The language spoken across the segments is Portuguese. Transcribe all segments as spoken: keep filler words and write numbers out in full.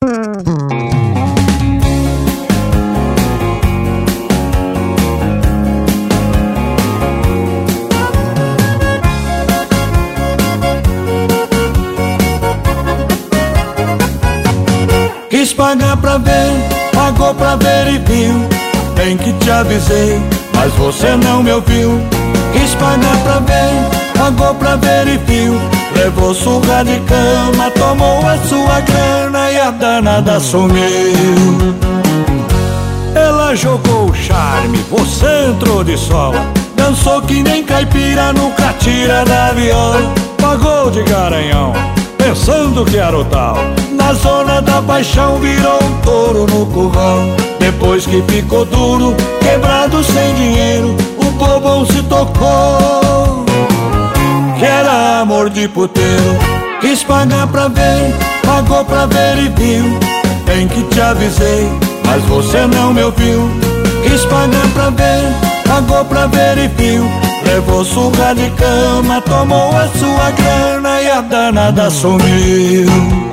Quis pagar pra ver, pagou pra ver e viu. Bem que te avisei, mas você não me ouviu. Quis pagar pra ver, pagou pra ver e viu. Levou surra de cama, tomou a sua grana e a danada sumiu. Ela jogou o charme, você entrou de sola. Dançou que nem caipira, nunca tira da viola. Pagou de garanhão, pensando que era o tal. Na zona da paixão virou um touro no curral. Depois que ficou duro, quebrado sem dinheiro, o bobão se tocou que era amor de puteiro. Quis pagar pra ver, pagou pra ver e viu. Bem que te avisei, mas você não me ouviu. Quis pagar pra ver, pagou pra ver e viu. Levou surra de cama, tomou a sua grana e a danada sumiu.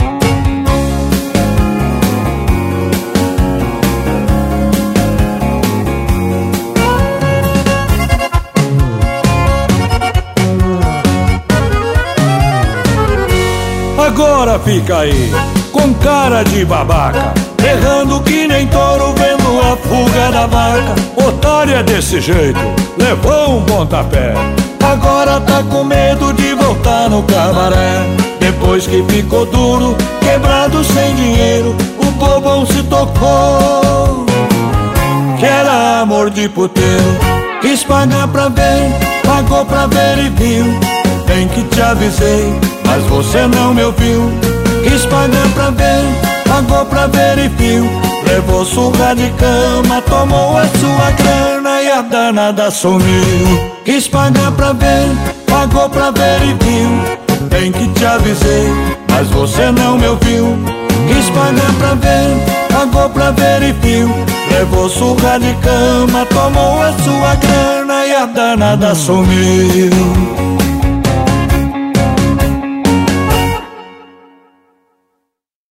Agora fica aí, com cara de babaca, errando que nem touro vendo a fuga da vaca. Otária desse jeito, levou um pontapé. Agora tá com medo de voltar no cabaré. Depois que ficou duro, quebrado sem dinheiro, o bobão se tocou que era amor de puteiro. Quis pagar pra ver, pagou pra ver e viu. Bem que te avisei, mas você não me ouviu. Quis pagar pra ver, pagou pra ver e viu. Levou surra de cama, tomou a sua grana e a danada sumiu. Quis pagar pra ver, pagou pra ver e viu. Bem que te avisei, mas você não me ouviu. Quis pagar pra ver, pagou pra ver e viu. Levou surra de cama, tomou a sua grana e a danada sumiu.